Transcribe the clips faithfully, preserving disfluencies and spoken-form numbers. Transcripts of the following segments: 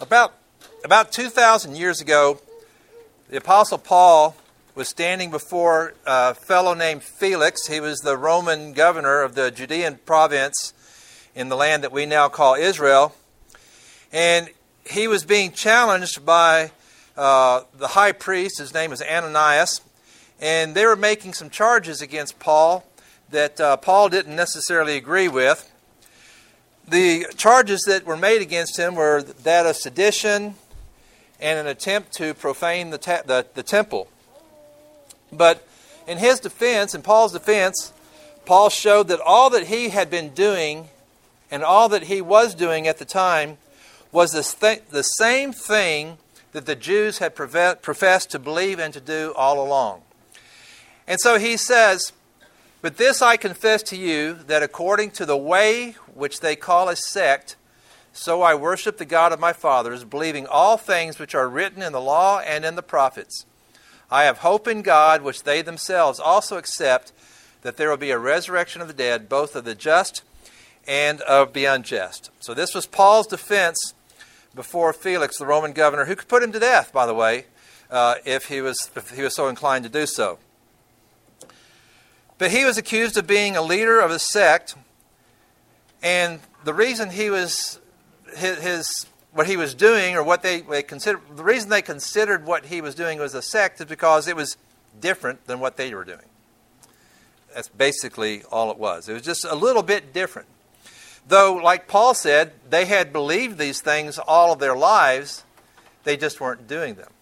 About about two thousand years ago, the Apostle Paul was standing before a fellow named Felix. He was the Roman governor of the Judean province in the land that we now call Israel. And he was being challenged by uh, the high priest. His name was Ananias. And they were making some charges against Paul that uh, Paul didn't necessarily agree with. The charges that were made against him were that of sedition and an attempt to profane the, ta- the, the temple. But in his defense, in Paul's defense, Paul showed that all that he had been doing and all that he was doing at the time was the, th- the same thing that the Jews had preve- professed to believe and to do all along. And so he says, "But this I confess to you, that according to the way which they call a sect, so I worship the God of my fathers, believing all things which are written in the law and in the prophets. I have hope in God, which they themselves also accept, that there will be a resurrection of the dead, both of the just and of the unjust." So this was Paul's defense before Felix, the Roman governor, who could put him to death, by the way, uh, if he was if he was so inclined to do so. But he was accused of being a leader of a sect, and the reason he was his, his what he was doing, or what they, they considered, the reason they considered what he was doing was a sect is because it was different than what they were doing. That's basically all it was. It was just a little bit different. Though, like Paul said, they had believed these things all of their lives, they just weren't doing them.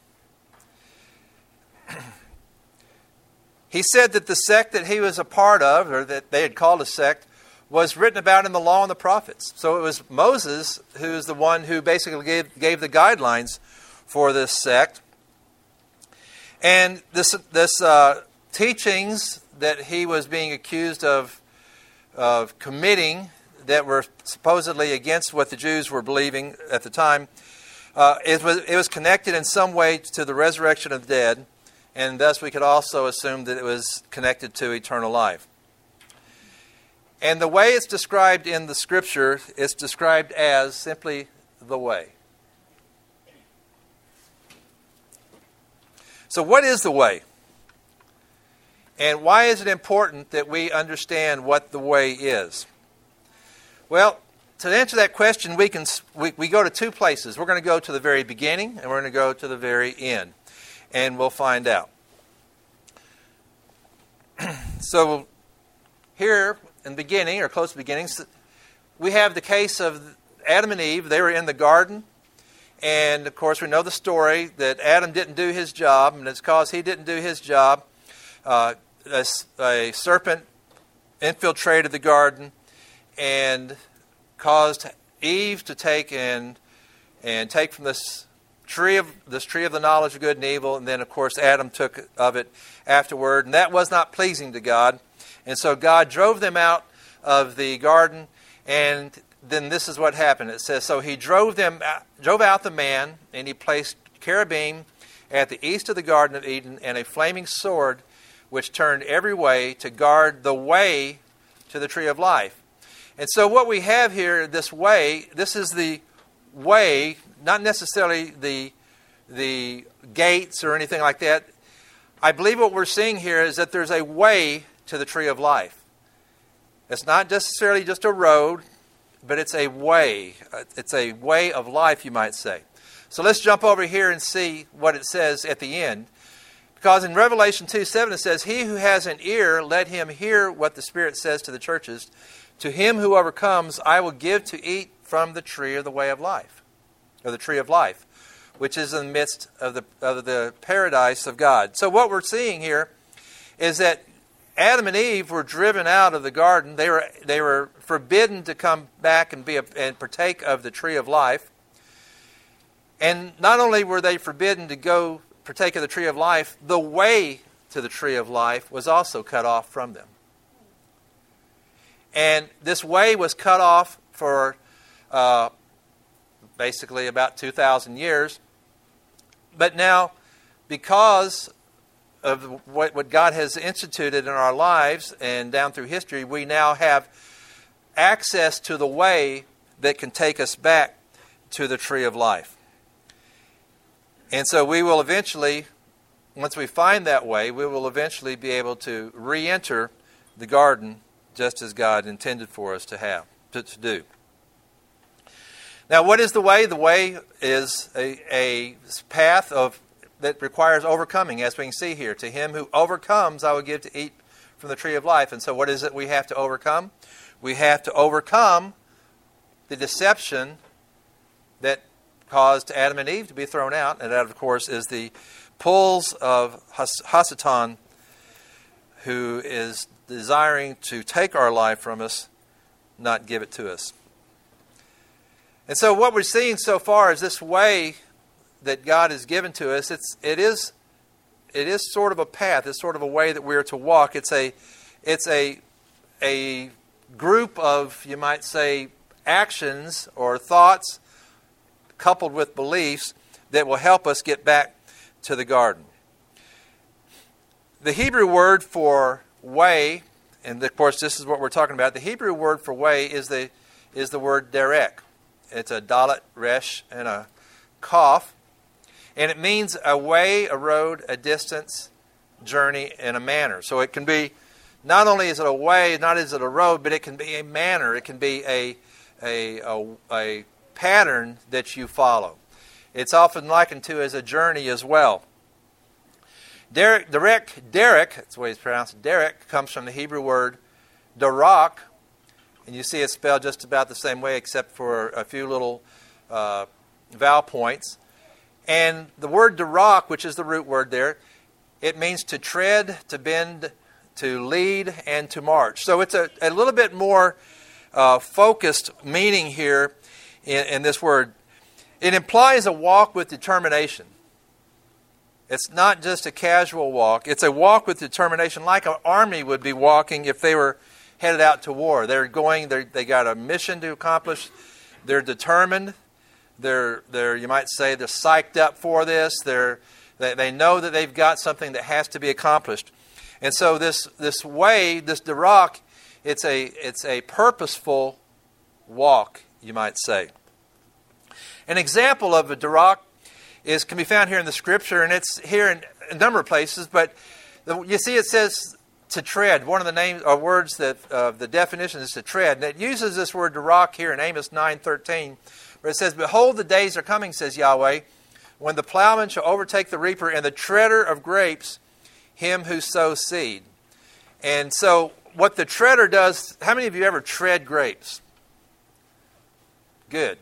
He said that the sect that he was a part of, or that they had called a sect, was written about in the law and the prophets. So it was Moses who is the one who basically gave, gave the guidelines for this sect. And this, this uh, teachings that he was being accused of, of committing that were supposedly against what the Jews were believing at the time, uh, it was, it was connected in some way to the resurrection of the dead, and thus we could also assume that it was connected to eternal life. And the way it's described in the Scripture is described as simply the way. So what is the way? And why is it important that we understand what the way is? Well, to answer that question, we can we, we go to two places. We're going to go to the very beginning, and we're going to go to the very end. And we'll find out. So here in the beginning, or close to the beginning, we have the case of Adam and Eve. They were in the garden. And, of course, we know the story that Adam didn't do his job. And it's because he didn't do his job. Uh, a, a serpent infiltrated the garden and caused Eve to take and and take from this tree of this tree of the knowledge of good and evil, and then of course Adam took of it afterward, and that was not pleasing to God, and so God drove them out of the garden, and then this is what happened. It says, so he drove them drove out the man, and he placed cherubim at the east of the Garden of Eden, and a flaming sword which turned every way to guard the way to the tree of life. And so what we have here, this way, this is the way, not necessarily the, the gates or anything like that. I believe what we're seeing here is that there's a way to the tree of life. It's not necessarily just a road, but it's a way. It's a way of life, you might say. So let's jump over here and see what it says at the end. Because in Revelation two seven it says, he who has an ear, let him hear what the Spirit says to the churches. To him who overcomes, I will give to eat from the tree of the way of life, or the tree of life, which is in the midst of the of the paradise of God. So what we're seeing here is that Adam and Eve were driven out of the garden. They were they were forbidden to come back and be a, and partake of the tree of life. And not only were they forbidden to go partake of the tree of life, the way to the tree of life was also cut off from them. And this way was cut off for uh, basically about two thousand years. But now, because of what, what God has instituted in our lives and down through history, we now have access to the way that can take us back to the tree of life. And so we will eventually, once we find that way, we will eventually be able to re-enter the garden just as God intended for us to have, to, to do. Now, what is the way? The way is a, a path of that requires overcoming, as we can see here. To him who overcomes, I will give to eat from the tree of life. And so what is it we have to overcome? We have to overcome the deception that caused Adam and Eve to be thrown out. And that, of course, is the pulls of Hasatan, who is desiring to take our life from us, not give it to us. And so what we're seeing so far is this way that God has given to us. It's it is it is sort of a path. It's sort of a way that we are to walk. It's a it's a a group of, you might say, actions or thoughts coupled with beliefs that will help us get back to the garden. The Hebrew word for way, and of course this is what we're talking about. The Hebrew word for way is the is the word derek. It's a dalet, resh, and a kaf. And it means a way, a road, a distance, journey, and a manner. So it can be, not only is it a way, not is it a road, but it can be a manner. It can be a, a, a, a pattern that you follow. It's often likened to as a journey as well. Derek, Derek, Derek, that's the way it's pronounced, Derek, comes from the Hebrew word darak. And you see it spelled just about the same way except for a few little uh, vowel points. And the word darak, which is the root word there, it means to tread, to bend, to lead, and to march. So it's a, a little bit more uh, focused meaning here in, in this word. It implies a walk with determination. It's not just a casual walk. It's a walk with determination, like an army would be walking if they were headed out to war. They're going, they're, they got a mission to accomplish. They're determined. They're, they're, you might say, they're psyched up for this. They're, they, they know that they've got something that has to be accomplished. And so this, this way, this darak, it's a, it's a purposeful walk, you might say. An example of a darak is, can be found here in the Scripture, and it's here in a number of places, but the, you see it says to tread. One of the names or words that uh, the definition is to tread. And it uses this word darak here in Amos nine thirteen, where it says, "Behold, the days are coming, says Yahweh, when the plowman shall overtake the reaper and the treader of grapes, him who sows seed." And so what the treader does, how many of you ever tread grapes? Good.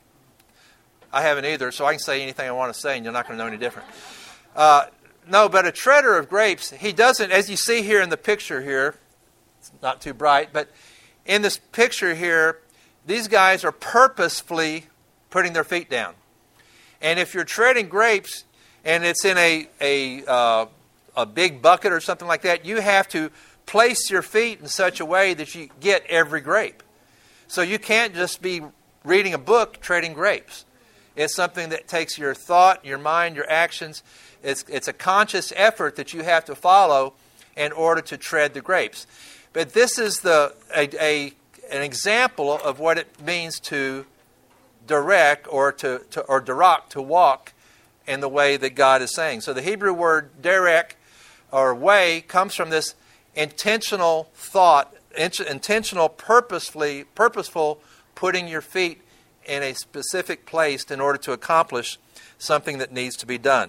I haven't either, so I can say anything I want to say and you're not going to know any different. Uh, No, but a treader of grapes, he doesn't, as you see here in the picture here, it's not too bright, but in this picture here, these guys are purposefully putting their feet down. And if you're treading grapes and it's in a, a, uh, a big bucket or something like that, you have to place your feet in such a way that you get every grape. So you can't just be reading a book treading grapes. It's something that takes your thought, your mind, your actions. It's, it's a conscious effort that you have to follow in order to tread the grapes. But this is the a, a an example of what it means to direct or to, to or darak, to walk in the way that God is saying. So the Hebrew word derek or way comes from this intentional thought, intentional, purposefully, purposeful putting your feet in a specific place in order to accomplish something that needs to be done.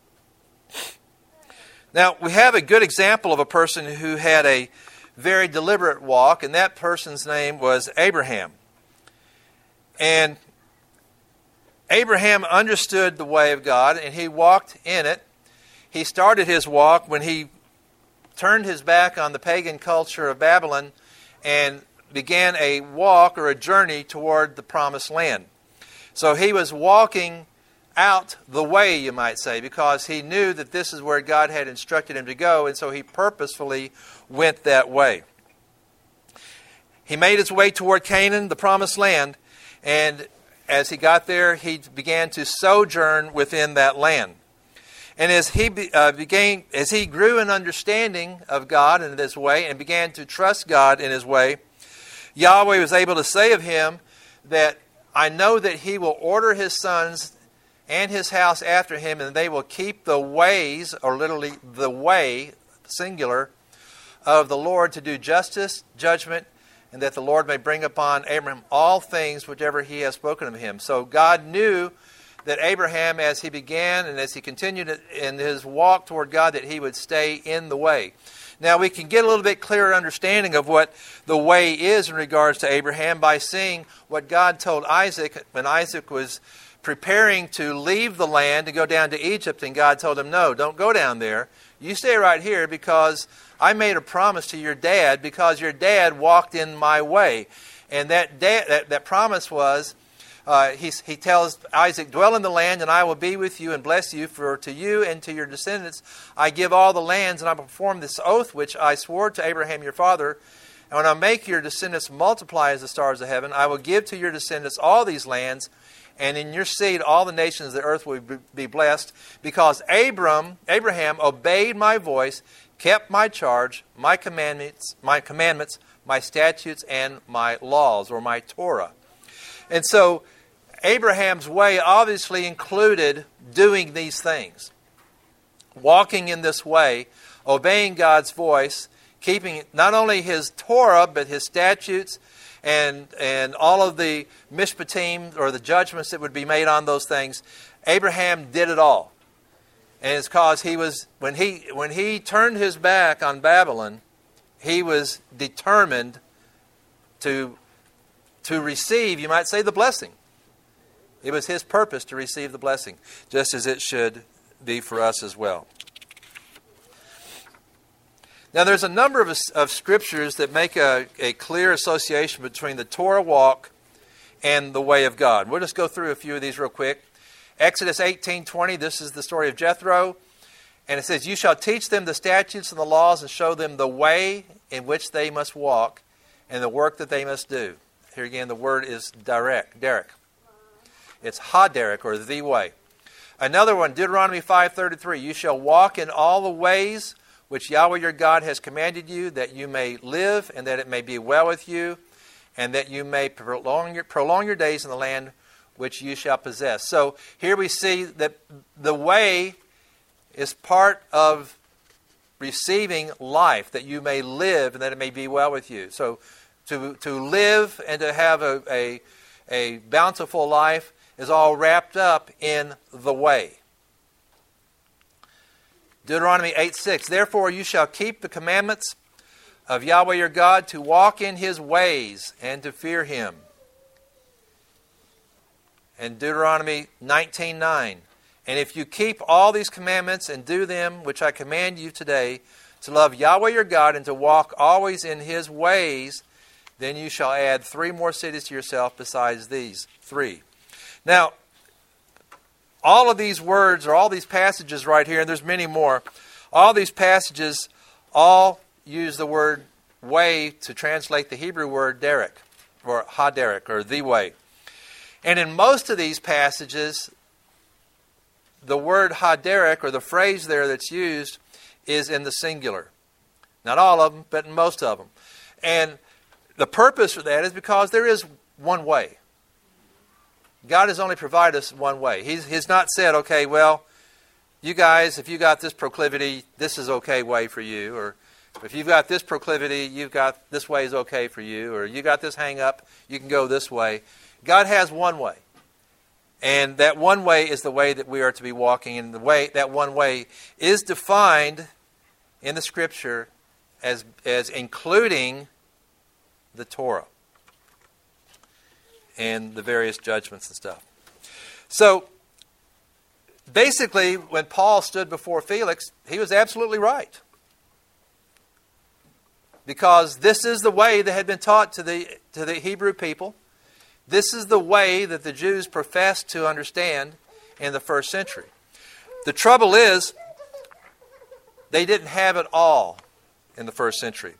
Now, we have a good example of a person who had a very deliberate walk, and that person's name was Abraham. And Abraham understood the way of God, and he walked in it. He started his walk when he turned his back on the pagan culture of Babylon and began a walk or a journey toward the promised land. So he was walking out the way, you might say, because he knew that this is where God had instructed him to go, and so he purposefully went that way. He made his way toward Canaan, the promised land, and as he got there, he began to sojourn within that land. And as he uh, began, as he grew in understanding of God in this way and began to trust God in his way, Yahweh was able to say of him that, "I know that he will order his sons and his house after him, and they will keep the ways, or literally the way, singular, of the Lord to do justice, judgment, and that the Lord may bring upon Abraham all things whichever he has spoken of him. So God knew that Abraham, as he began and as he continued in his walk toward God, that he would stay in the way. Now we can get a little bit clearer understanding of what the way is in regards to Abraham by seeing what God told Isaac when Isaac was preparing to leave the land to go down to Egypt, and God told him, no, don't go down there. You stay right here because I made a promise to your dad because your dad walked in my way. And that dad, that, that promise was, uh, he, he tells Isaac, dwell in the land and I will be with you and bless you, for to you and to your descendants I give all the lands, and I will perform this oath which I swore to Abraham your father. And when I make your descendants multiply as the stars of heaven, I will give to your descendants all these lands, and in your seed all the nations of the earth will be blessed, because Abram, Abraham obeyed my voice, kept my charge, my commandments, my commandments, my statutes, and my laws, or my Torah. And so Abraham's way obviously included doing these things. Walking in this way, obeying God's voice, keeping not only his Torah, but his statutes, and and all of the mishpatim, or the judgments that would be made on those things. Abraham did it all. And it's because he was, when he when he turned his back on Babylon, he was determined to, to receive, you might say, the blessing. It was his purpose to receive the blessing, just as it should be for us as well. Now, there's a number of, of scriptures that make a, a clear association between the Torah walk and the way of God. We'll just go through a few of these real quick. Exodus eighteen twenty, this is the story of Jethro. And it says, you shall teach them the statutes and the laws and show them the way in which they must walk and the work that they must do. Here again, the word is direct, Derek. It's ha-derek, or the way. Another one, Deuteronomy five thirty-three, you shall walk in all the ways which Yahweh your God has commanded you, that you may live and that it may be well with you, and that you may prolong your, prolong your days in the land which you shall possess. So here we see that the way is part of receiving life, that you may live and that it may be well with you. So to to live and to have a, a, a bountiful life is all wrapped up in the way. Deuteronomy eight six, therefore you shall keep the commandments of Yahweh your God, to walk in his ways and to fear him. And Deuteronomy nineteen nine, and if you keep all these commandments and do them, which I command you today, to love Yahweh your God and to walk always in his ways, then you shall add three more cities to yourself besides these three. Now, all of these words, or all these passages right here, and there's many more, all these passages all use the word way to translate the Hebrew word derek, or ha-derek, or the way. And in most of these passages, the word ha-derek, or the phrase there that's used, is in the singular. Not all of them, but in most of them. And the purpose for that is because there is one way. God has only provided us one way. He's, he's not said, okay, well, you guys, if you got this proclivity, this is okay way for you. Or if you've got this proclivity, you've got this way is okay for you. Or you got this hang up, you can go this way. God has one way. And that one way is the way that we are to be walking. And the way, that one way is defined in the Scripture as, as including the Torah and the various judgments and stuff. So, basically, when Paul stood before Felix, he was absolutely right. Because this is the way that had been taught to the, to the Hebrew people. This is the way that the Jews professed to understand in the first century. The trouble is, they didn't have it all in the first century.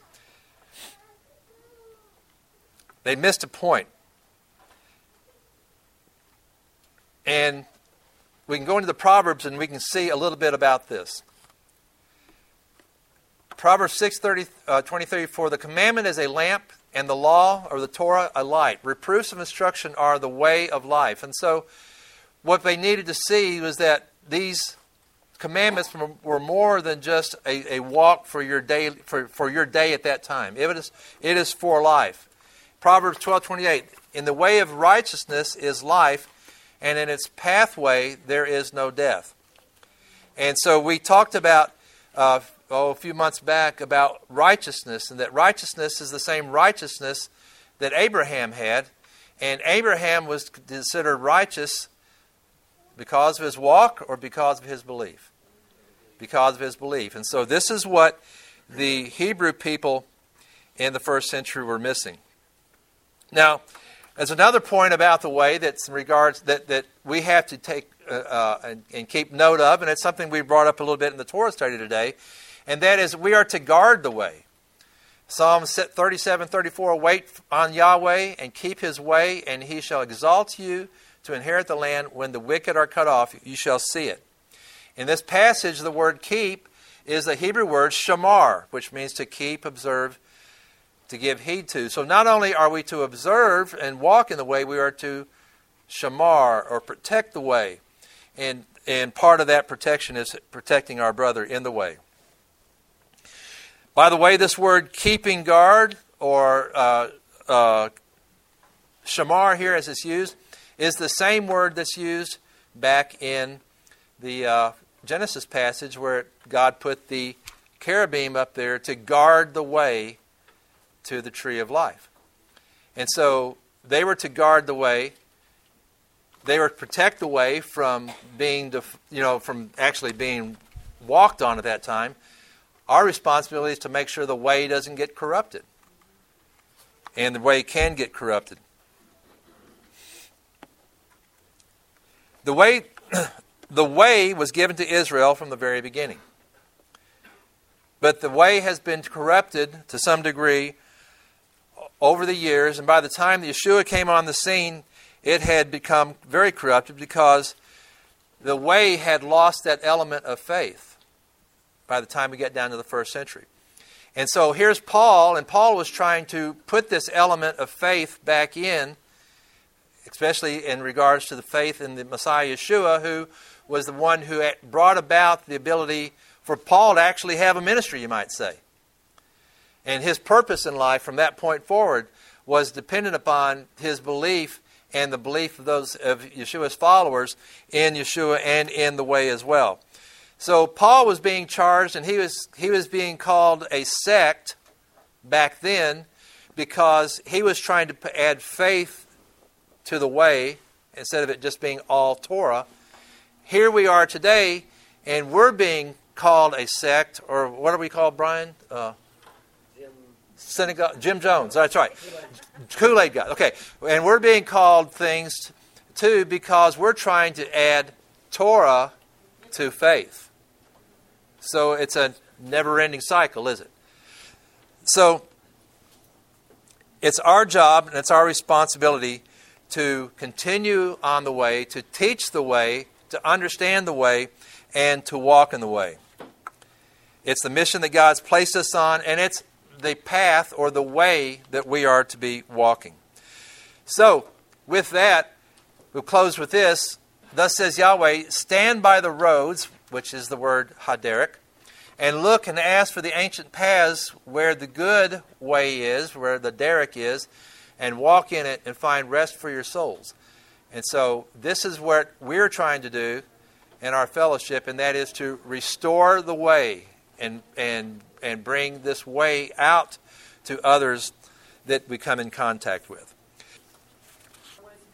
They missed a point. And we can go into the Proverbs and we can see a little bit about this. Proverbs six thirty, uh, twenty-three, for the commandment is a lamp, and the law, or the Torah, a light. Reproofs of instruction are the way of life. And so what they needed to see was that these commandments were more than just a, a walk for your day for, for your day at that time. It is, it is for life. Proverbs twelve twenty-eight, in the way of righteousness is life, and in its pathway there is no death. And so we talked about, uh, oh, a few months back, about righteousness, and that righteousness is the same righteousness that Abraham had. And Abraham was considered righteous because of his walk or because of his belief? Because of his belief. And so this is what the Hebrew people in the first century were missing. Now, there's another point about the way that's in regards that, that we have to take uh, uh, and, and keep note of, and it's something we brought up a little bit in the Torah study today, and that is we are to guard the way. Psalm thirty-seven thirty-four, wait on Yahweh and keep his way, and he shall exalt you to inherit the land. When the wicked are cut off, you shall see it. In this passage, the word keep is the Hebrew word shamar, which means to keep, observe, to give heed to. So not only are we to observe and walk in the way, we are to shamar, or protect the way. And, and part of that protection is protecting our brother in the way. By the way, this word keeping guard, or uh, uh, shamar here as it's used, is the same word that's used back in the uh, Genesis passage where God put the cherubim up there to guard the way to the tree of life. And so they were to guard the way. They were to protect the way from being, def- you know, from actually being walked on at that time. Our responsibility is to make sure the way doesn't get corrupted. And the way can get corrupted. The way, the way was given to Israel from the very beginning. But the way has been corrupted to some degree over the years. And by the time Yeshua came on the scene, it had become very corrupted because the way had lost that element of faith by the time we get down to the first century. And so here's Paul, and Paul was trying to put this element of faith back in, especially in regards to the faith in the Messiah Yeshua, who was the one who brought about the ability for Paul to actually have a ministry, you might say. And his purpose in life from that point forward was dependent upon his belief and the belief of those of Yeshua's followers in Yeshua and in the way as well. So Paul was being charged, and he was he was being called a sect back then because he was trying to add faith to the way instead of it just being all Torah. Here we are today, and we're being called a sect, or what are we called, Brian? Uh, Jim. Synagogue, Jim Jones. That's right. Kool-Aid guy. Okay, and we're being called things too because we're trying to add Torah to faith. So it's a never-ending cycle, is it? So it's our job and it's our responsibility to continue on the way, to teach the way, to understand the way, and to walk in the way. It's the mission that God's placed us on, and it's the path or the way that we are to be walking. So, with that, we'll close with this. Thus says Yahweh, stand by the roads, which is the word Haderek, and look and ask for the ancient paths where the good way is, where the derek is, and walk in it and find rest for your souls. And so this is what we're trying to do in our fellowship, and that is to restore the way and and and bring this way out to others that we come in contact with.